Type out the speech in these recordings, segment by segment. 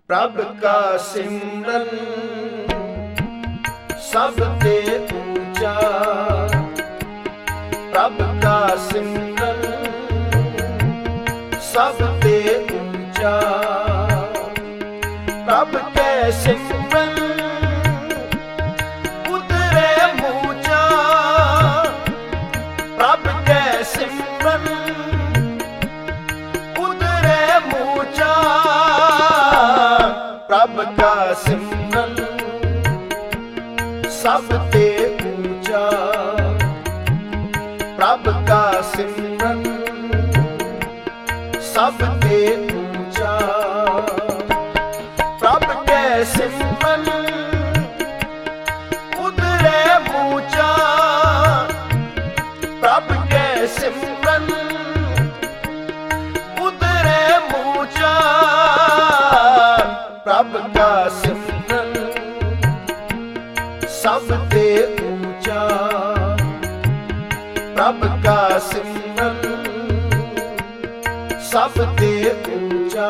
ਪ੍ਰਭ ਕਾ ਸਿਮਰਨ ਸਭ ਤੇ ਉੱਚਾ, ਪ੍ਰਭ ਕਾ ਸਿਮਰਨ ਸਭ ਤੇ ਉੱਚਾ, ਪ੍ਰਭ ਕੈ ਸਿਮਰਨ ਉਤਰੇ ਮੂਚਾ, ਪ੍ਰਭ ਕੈ ਸਿਮਰਨ ਉਤਰੇ ਮੂਚਾ, ਪ੍ਰਭ ਕਾ ਸਿਮਰਨ ਸਭ ਤੇ ਉੱਚਾ, ਪ੍ਰਭ ਕਾ ਸਿਮਰਨ ਸਭ ਤੇ ਉੱਚਾ, ਪ੍ਰਭ ਕੈ ਸਿਮਰਨ ਉਤਰੇ ਮੂਚਾ, ਪ੍ਰਭ ਕੈ ਸਿਮਰਨ ਉਤਰੇ ਮੂਚਾ, ਪ੍ਰਭ ਕਾ ਸਿਮਰਨ ਸਭ ਤੇ ਉੱਚਾ, ਪ੍ਰਭ ਕਾ ਸਿਮਰਨ ਸਭ ਤੇ ਉੱਚਾ।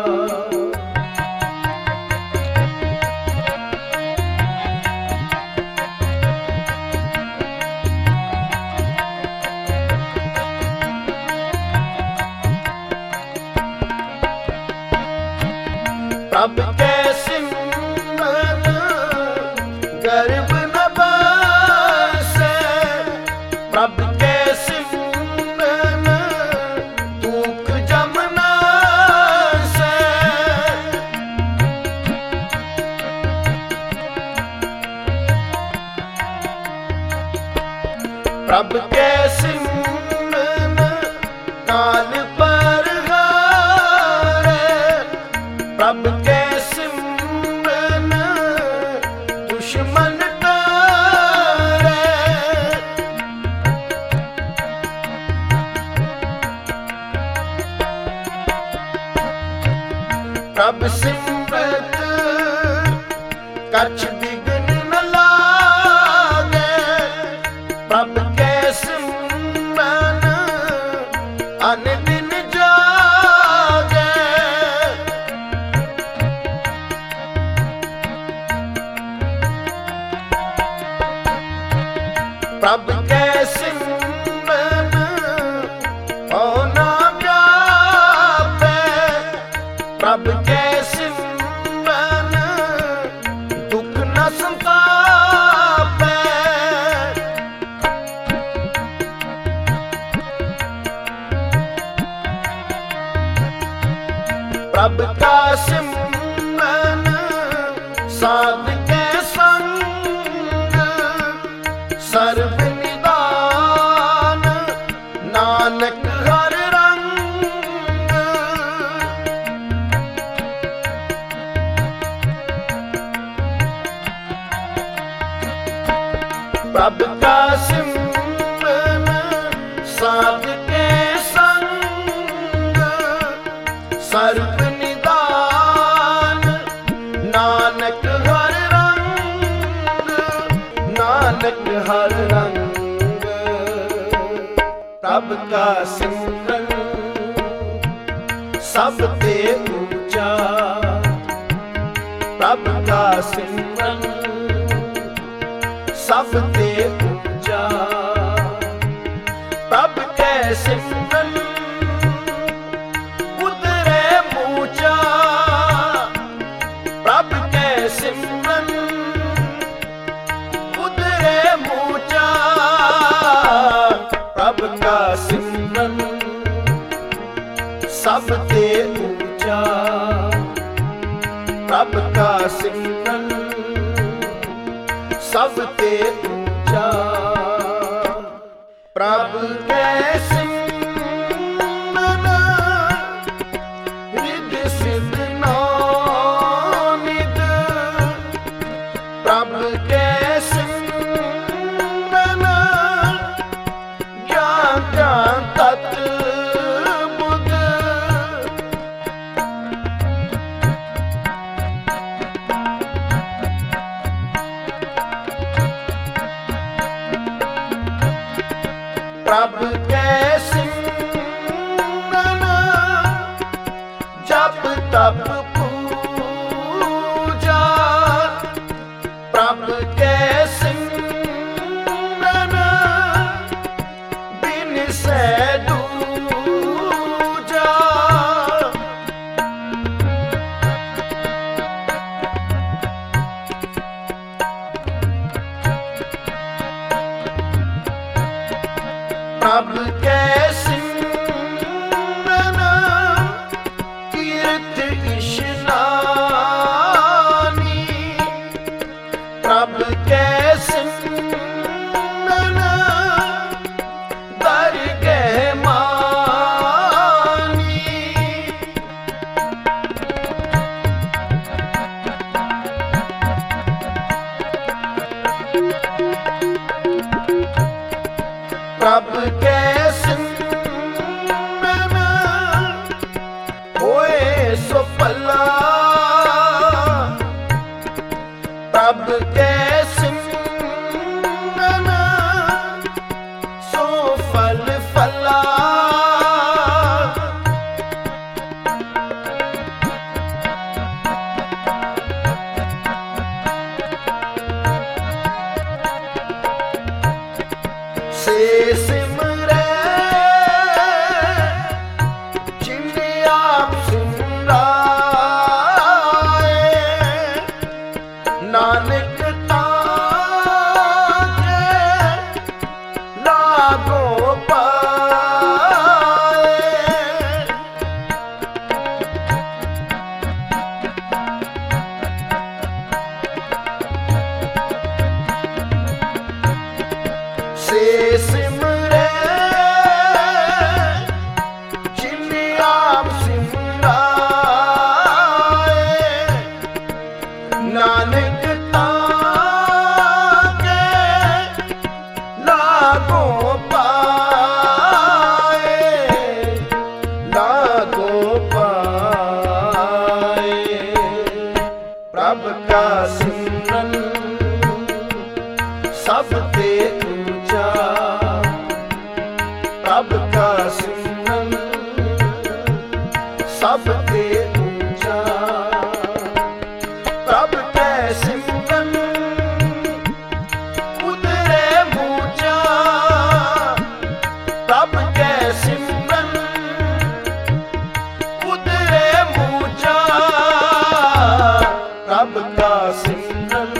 ਪ੍ਰਭ ਕੈ ਸਿਮਰਨ ਗਰਭ ਨ ਬਸੈ, ਪ੍ਰਭ ਕੈ ਸਿਮਰਨ ਦੁਖ ਜਮ ਨਾਸੈ, ਪ੍ਰਭ ਕੈ ਸਿਮਰਨ ਕਾਲ ਪਰ ਹਾਰੈ, ਪ੍ਰਭ ਕੈ ਸਿਮਰਨ ਦੁਸ਼ਮਨ ਟਾਰੈ, ਪ੍ਰਭ ਸਿਮਰਤ ਕਛ ਬਿਘਨ ਨ ਲਾਗੈ, ਪ੍ਰਭ ਕੈ ਸਿਮਰਨ ਅਨ ਦਿਨ ਜਾਗੈ, ਪ੍ਰਭ ਕੈ ਸਿਮਰਨ ਹਉ ਨਾ ਵਿਆਪੈ, ਪ੍ਰਭ ਕੈ ਸਿਮਰਨ ਦੁਖ ਨ ਸੰਤਾਪੈ, ਪ੍ਰਭ ਕਾ ਸਿਮਰਨ ਸਾਧ ਕੈ ਸੰਗ, ਸਰਬ ਨਿਦਾਨ ਨਾਨਕ ਹਰ ਰੰਗ, ਪ੍ਰਭ ਕਾ ਸਿਮਰਨ ਸਾਧ ਕੈ ਸੰਗ, ਸਰਬ ਨਿਦਾਨ ਨਾਨਕ ਹਰ ਰੰਗ, ਨਾਨਕ ਹਰ ਰੰਗ, ਪ੍ਰਭ ਕਾ ਸਿਮਰਨ ਸਭ ਤੇ ਉੱਚਾ, ਪ੍ਰਭ ਕਾ ਸਿਮਰਨ ਸਭ ਤੇ ਉੱਚਾ, ਪ੍ਰਭ ਕੈ ਸਿਮਰਨ ਉਤਰੇ ਮੂਚਾ, ਪ੍ਰਭ ਕੈ ਸਿਮਰਨ ਉਤਰੇ ਮੂਚਾ, ਪ੍ਰਭ ਕਾ ਸਿਮਰਨ ਸਭ ਤੇ ਉੱਚਾ, ਪ੍ਰਭ ਕਾ ਸਿਮਰਨ ਸਭ ਤੇ ਉੱਚਾ, ਪ੍ਰਭ ਕੈ ਸਿਮਰਨ ਰਿੱਧ ਸਿੱਧ ਨਾਮ ਨਿਧ, ਪ੍ਰਭ ਕੈ ਸਿਮਰਨ ਗਿਆਨ ਧਿਆਨ ਤਤ ਬੁੱਧ, ਪ੍ਰਭ ਕੈ ਸਿਮਰਨ ਜਪ ਤਪ ਪੂਜਾ, ਤਿਥ ਇਸ਼ਨਾਨੀ ਪ੍ਰਭ ਕੈ ਸਿਮਰਨ ਦਰਗਹਿ ਮਾਨੀ ਪ੍ਰਭ ਕੈ ਸਿਮਰਨ ਹੋਏ ਸੋ ਭਲਾ ਪ੍ਰਭ ਕੈ ਸਿਮਰਨ ਸੋ ਫਲ ਫਲਾ ਸੇ ਸਿਮਰੈ ਜਿਨਿ ਆਪ ਸਿਮਰਾਏ ਨਾਨਕ ਤਾਕੇ ਲਾਗੋ ਪਾਏ ਸੇ ਸਿਮਰੈ ਜਿਨਿ ਆਪ ਸਿਮਰਾਏ ਨਾਨਕ ਤਾਕੇ ਲਾਗੋ ਪਾਏ ਲਾਗੋ ਪਾਏ ਪ੍ਰਭ ਕਾ ਸਿਮਰਨ ਸਭ ਤੇ ਉੱਚਾ ਪ੍ਰਭ ਕਾ ਸਿਮਰਨ ਸਭ ਤੇ ਉੱਚਾ ਪ੍ਰਭ ਕੈ ਸਿਮਰਨ ਉਦਰੇ ਮੂਚਾ ਪ੍ਰਭ ਕੈ ਸਿਮਰਨ ਉਦਰੇ ਮੂਚਾ ਪ੍ਰਭ ਕਾ ਸਿਮਰਨ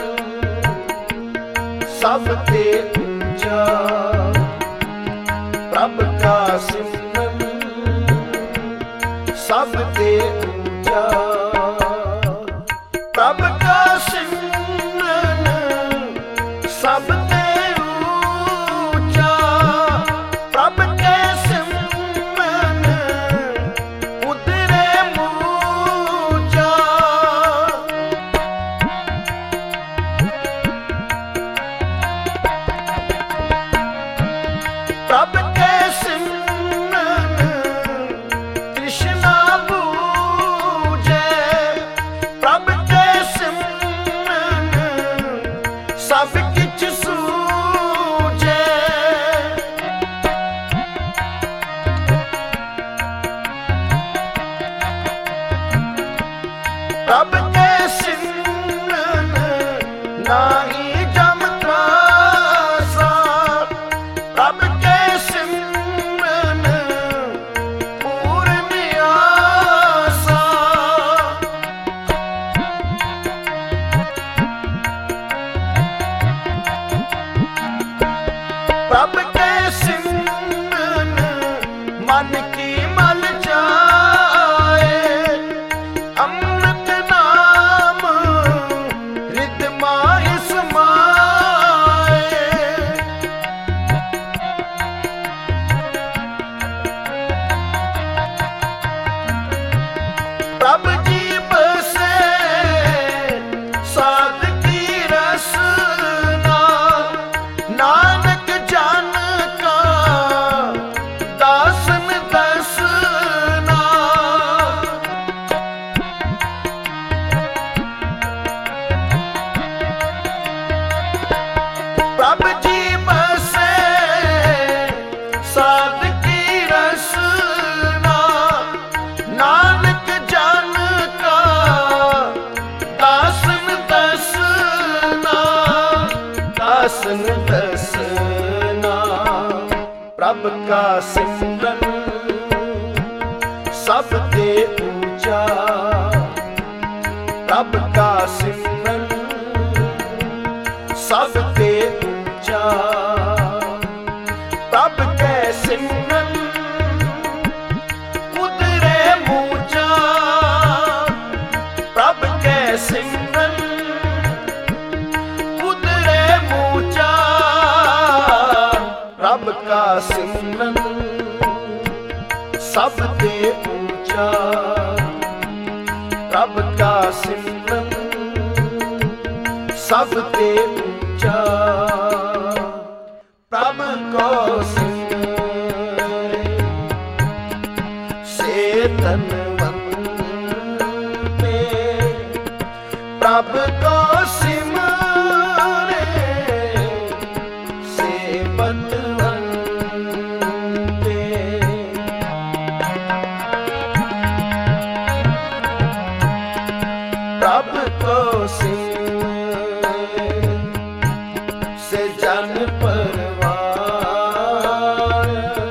ਸਭ ਤੇ ਉੱਚਾ ਪ੍ਰਭ ਕਾ ਸਿਮਰਨ ਸਭ ਤੇ ਉੱਚਾ ਪ੍ਰਭ ਕਾ ਸਿਮਰਨ ਸਭ ਤੇ ਉੱਚਾ ਪ੍ਰਭ ਕੈ ਸਿਮਰਨ ਉਤਰੇ ਮੂਚਾ ਪ੍ਰਭ ਕੈ ਸਿਮਰਨ ਕ੍ਰਿਸ਼ਨਾ ਬੂਝੈ ਪ੍ਰਭ ਕੈ ਸਿਮਰਨ ਸਭ ਕਿਛ ਸੂਝੈ ਪ੍ਰਭ ਕੈ ਸਿਮਰਨ ਨਾਹੀ ਜਮ ਤਰਾਸਾ ਪ੍ਰਭ ਕੈ ਸਿਮਰਨ ਪੂਰਨ ਆਸਾ ਪ੍ਰਭ ਕੈ ਸਿਮਰਨ ਮਨ ਕੀ ਮਲ ਜਾਏ ਅੰਮ੍ਰਿਤ ਨਾਮ ਰਿਦ ਮਾਹਿ ਸਮਾਏ ਪ੍ਰਭ ਜੀ ਬਸੈ ਸਾਧ ਕੀ ਰਸਨਾ ਨਾਨਕ ਜਨ ਕਾ ਦਾਸਨ ਦਸਨਾ ਪ੍ਰਭ ਜੀ ਬਸੈ ਸਾਧ ਕੀ ਰਸਨਾ ਨਾਨਕ ਜਨ ਕਾ ਦਾਸਨ ਦਸਨਾ ਦਾਸਨ ਦਸਨਾ ਪ੍ਰਭ ਕਾ ਸਿਮਰਨ ਸਭ ਤੇ ਉੱਚਾ ਪ੍ਰਭ ਕਾ ਸਿਮਰਨ ਸਭ ਤੇ ਉੱਚਾ ਪ੍ਰਭ ਕੈ ਸਿਮਰਨ ਉਦਰੇ ਮੂਚਾ प्रभ का सिमरन सब ते ऊंचा। प्रभ को सिमरे से धनवंते, प्रभ को सिमरे से बलवंते। प्रभ को सिमरे से जन परवार,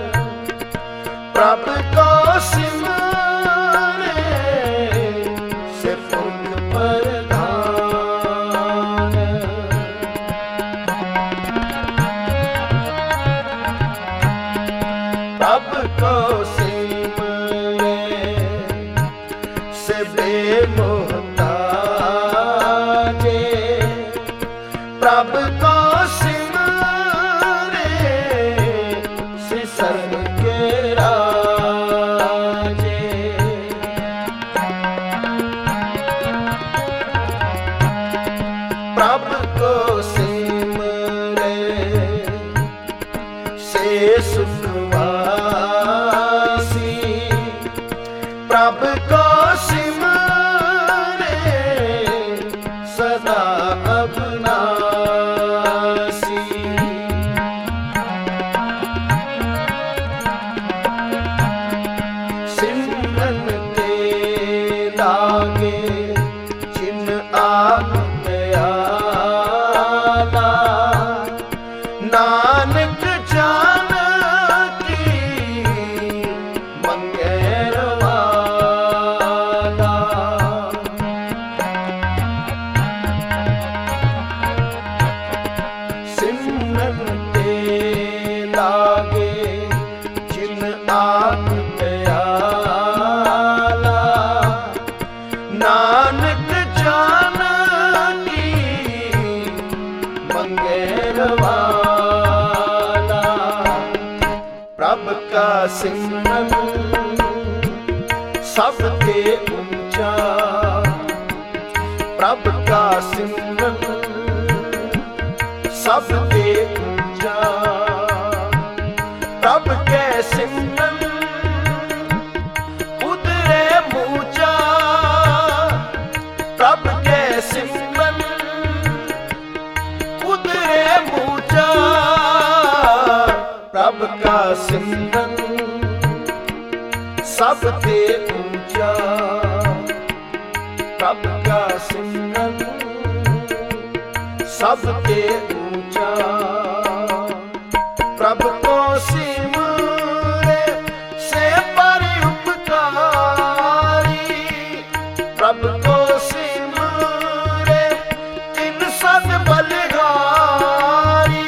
प्रभ को सिमरे से पुण्य प्रधान। प्रभ को सिमरे से बेमोहताजे, प्रभ को सिमरे से सर्व के राजे। प्रभ को सिमरे से सुखवासी, प्रभ को सिमरे सदा अविनाशी। सिमरन ते लागे जिन आप दयाला, नानक जानकी मंगेर वाला। सिमरन ते लागे जिन आप दयाला, नानक जानकी मंगेर वाला। प्रभ का सिमरन सब ते ऊंचा, प्रभ का सिमरन सब ते ऊंचा। प्रभ के सिमरन उतरे मूचा, प्रभ के सिमरन उतरे मूचा। प्रभ का सिमरन सब ते ऊंचा, प्रभ का सिमरन सब ते ऊंचा। प्रभ को सिमरे से परि उपकारी, प्रभ को सिमरे तिन सद बलिहारी।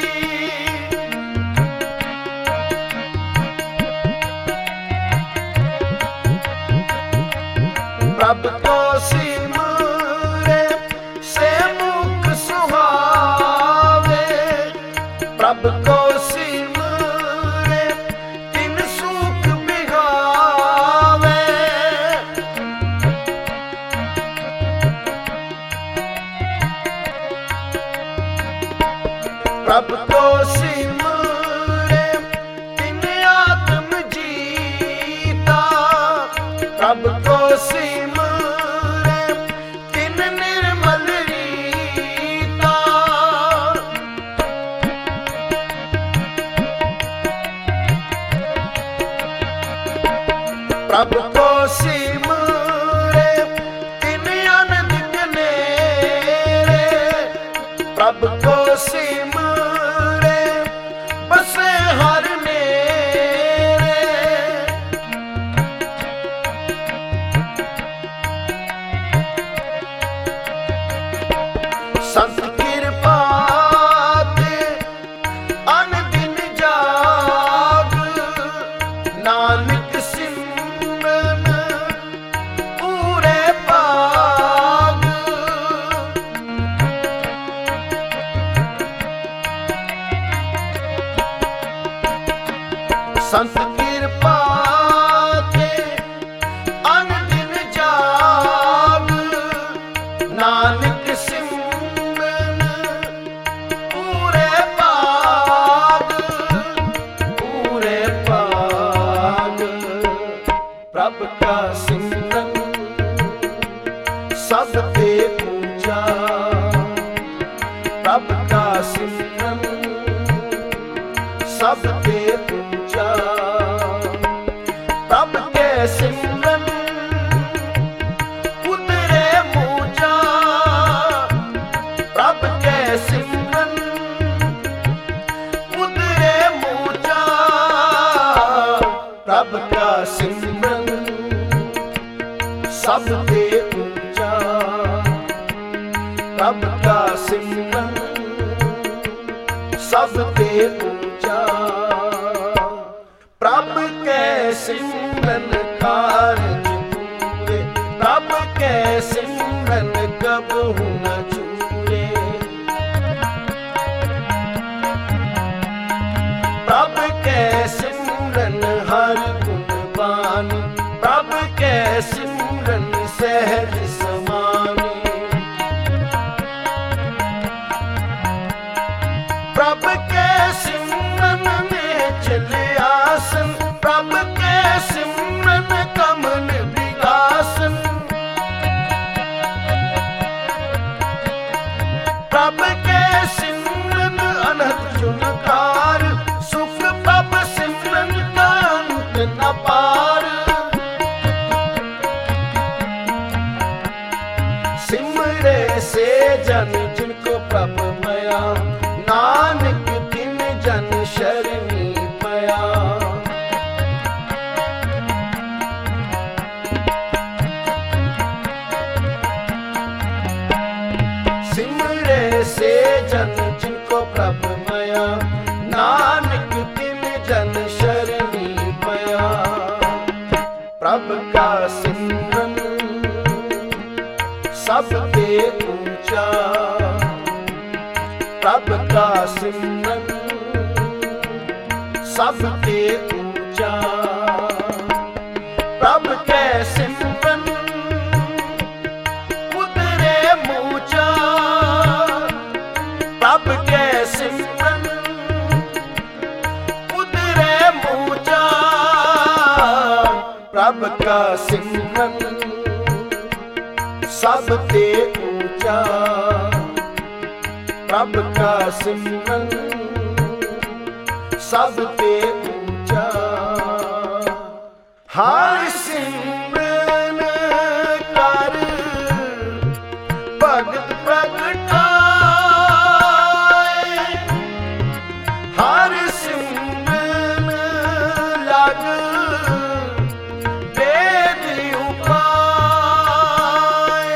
प्रभ को सिमरे से मुख सुहावे, प्रभ को सिमरे तिन सुख बिहावे। प्रभ को सिमरे तिन आत्म जीता, प्रभ को सिमरे तिन निर्मल रीता। प्रभ को सिमरे तिन आनंद कनेरे, प्रभ को सिमरे बसे हर मेरे। संत कृपा ते अनदिन जाग, नानक सिमरन सब ते ऊंचा। प्रभ का सिमरन सब ते ऊंचा। प्रभ के सिमरन कारज पूरे, प्रभ के सिमरन कबहु न छूटे। प्रभ के सिमरन हर गुण बानी, प्रभ के सिमरन सहज समानी। प्रभ के सिमरन में चले आसन, प्रभ के सिमरन कमल विलासन। प्रभ के सिमरन अनहद चुनकार, सुख प्रभ सिमरन का अंत न पार। सिमरे से जन जिनको प्रभ मया, नानक तिन जन शरणी पया। सिमरे से जन जिनको प्रभ मया, नानक तिन जन शरणी पया। प्रभ का सिमरन सब ते ऊंचा। प्रभ का सिमरन सब ते ऊंचा। प्रभ के सिमरन उतरे मूचा। प्रभ के सिमरन उतरे मूचा। प्रभ का सिमरन सब ते ऊंचा। प्रभ का सिमरन सब ते ऊंचा। हर सिमरन कर भगत प्रगटाए। हर सिमरन लग वेद उपाय।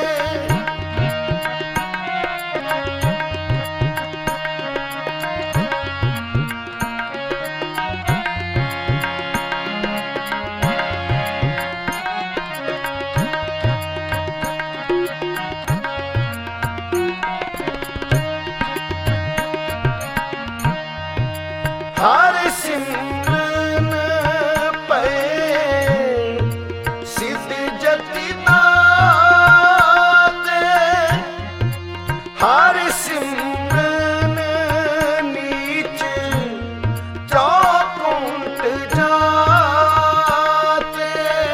हर सिमरन पे सिद्ध जति दाते। हर सिमरन नीच चौकुंठ जाते।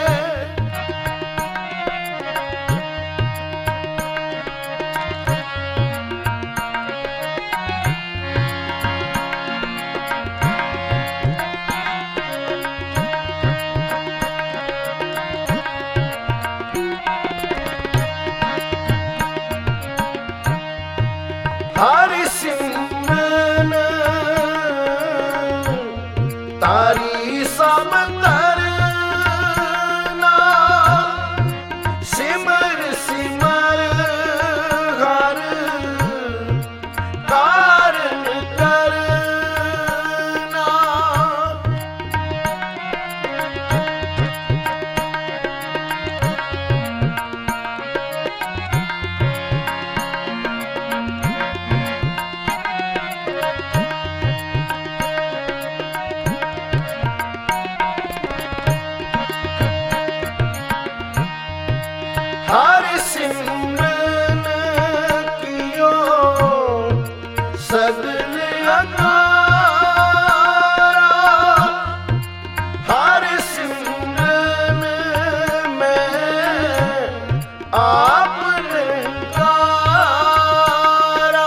हर सिमरन तारी सब तरना। सिमर सिमर हर कारण करना। हर सिमरन कियो सगल अकारा। हर सिमरन में आप निरंकारा।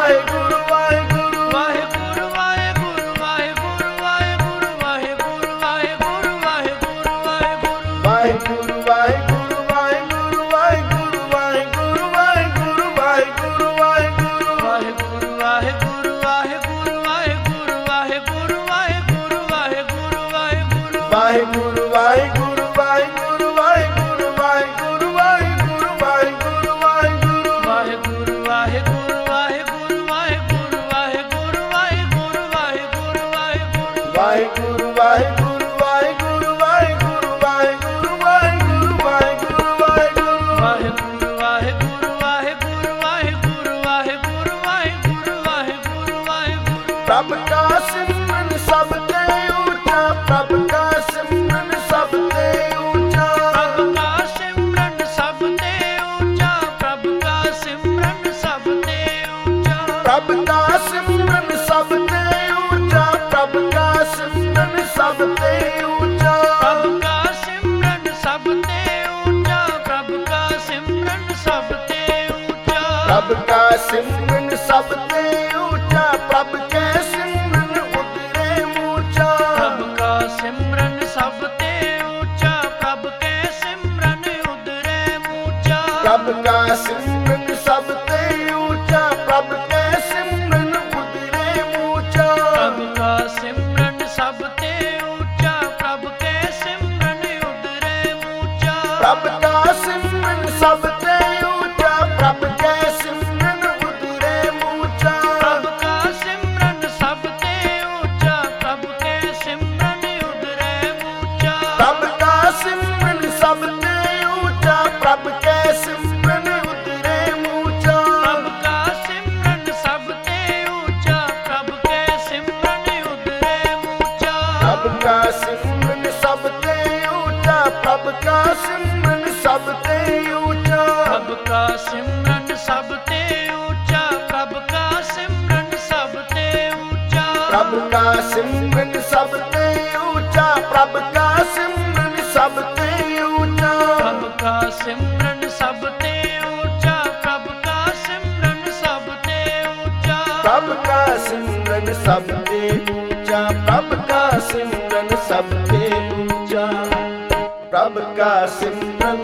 ਪ੍ਰਭ ਕਾ ਸਿਮਰਨ ਸਭ ਤੇ ਉੱਚਾ, ਪ੍ਰਭ ਕੈ ਸਿਮਰਨ ਉਤਰੇ ਮੂਰਛਾ। ਪ੍ਰਭ ਕਾ ਸਿਮਰਨ ਸਭ ਤੇ ਉੱਚਾ, ਪ੍ਰਭ ਕੈ ਸਿਮਰਨ ਉਦਰੇ ਮੂਰਛਾ। ਪ੍ਰਭ ਕਾ ਸਿਮਰਨ ਸਭ ਤੇ ਉੱਚਾ, ਪ੍ਰਭ ਕੈ ਸਿਮਰਨ ਉਤਰੇ ਮੂਰਛਾ। ਪ੍ਰਭ ਕਾ ਸਿਮਰਨ ਸਭ ਤੇ ਉੱਚਾ, ਪ੍ਰਭ ਕੈ ਸਿਮਰਨ ਉਦਰੇ ਮੂਰਛਾ। ਪ੍ਰਭ ਕਾ ਸਿਮਰਨ ਸਭ ਤੇ ਉੱਚਾ, ਪ੍ਰਭ ਕੈ ਸਿਮਰਨ ਉਤਰੇ ਮੂਰਛਾ। ਪ੍ਰਭ ਕਾ ਸਿਮਰਨ ਸਭ ਤੇ ਉੱਚਾ, ਪ੍ਰਭ ਕੈ ਸਿਮਰਨ ਉਦਰੇ ਮੂਰਛਾ। ਪ੍ਰਭ ਕਾ ਸਿਮਰਨ ਸਭ ਤੇ ਉੱਚਾ, ਪ੍ਰਭ ਕੈ ਸਿਮਰਨ ਉਤਰੇ ਮੂਰਛਾ। ਪ੍ਰਭ ਕਾ ਸਿਮਰਨ ਸਭ ਤੇ ਉੱਚਾ, ਪ੍ਰਭ ਕੈ ਸਿਮਰਨ ਉਦਰੇ ਮੂਰਛਾ। ਪ੍ਰਭ ਕਾ ਸਿਮਰਨ ਸਭ ਤੇ ਉੱਚਾ, ਪ੍ਰਭ ਕਾ ਸਿਮਰਨ ਸਭ ਤੇ ਉੱਚਾ। ਪ੍ਰਭ ਕਾ ਸਿਮਰਨ ਸਭ ਤੇ ਉੱਚਾ, ਪ੍ਰਭ ਕਾ ਸਿਮਰਨ ਸਭ ਤੇ ਉੱਚਾ। ਪ੍ਰਭ ਕਾ ਸਿਮਰਨ ਸਭ ਤੇ ਉੱਚਾ, ਪ੍ਰਭ ਕਾ ਸਿਮਰਨ ਸਭ ਤੇ ਉੱਚਾ। ਪ੍ਰਭ ਕਾ ਸਿਮਰਨ ਸਭ ਤੇ ਉੱਚਾ, ਪ੍ਰਭ ਕਾ ਸਿਮਰਨ ਸਭ ਤੇ ਉੱਚਾ। ਪ੍ਰਭ ਕਾ ਸਿਮਰਨ ਸਭ ਤੇ ਉੱਚਾ, ਪ੍ਰਭ ਕਾ ਸਿਮਰਨ ਸਭ ਤੇ ਉੱਚਾ। ਪ੍ਰਭ ਕਾ ਸਿਮਰਨ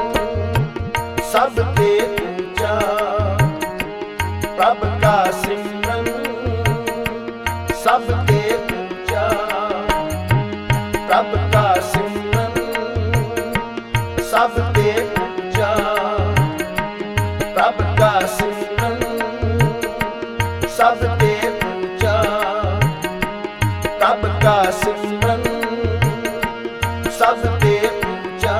ਸਭ ਤੇ ਉੱਚਾ, ਪ੍ਰਭ ਕਾ ਸਿਮਰਨ ਸਭ ਤੇ ਉੱਚਾ। ਪ੍ਰਭ ਕਾ ਸਿਮਰਨ ਸਭ ਤੇ ਉੱਚਾ, ਪ੍ਰਭ ਕਾ ਸਿਮਰਨ ਸਭ ਤੇ ਉੱਚਾ। ਪ੍ਰਭ ਕਾ ਸਿਮਰਨ ਸਭ ਤੇ ਉੱਚਾ,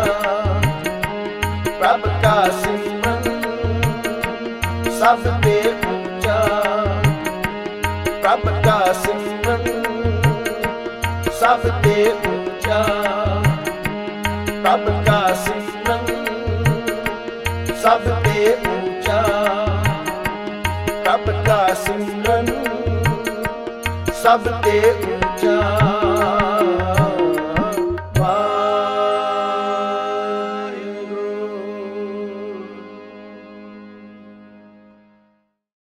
ਪ੍ਰਭ ਕਾ ਸਿਮਰਨ ਸਭ ਤੇ ਉੱਚਾ। ਪ੍ਰਭ ਕਾ ਸਿਮਰਨ ਸਭ ਤੇ ਉੱਚਾ, ਪ੍ਰਭ ਕਾ ਸਿਮਰਨ ਸਭ ਤੇ ਉੱਚਾ। ਪ੍ਰਭ ਕਾ ਸਿਮਰਨ ਸਭ ਤੇ ਉੱਚਾ।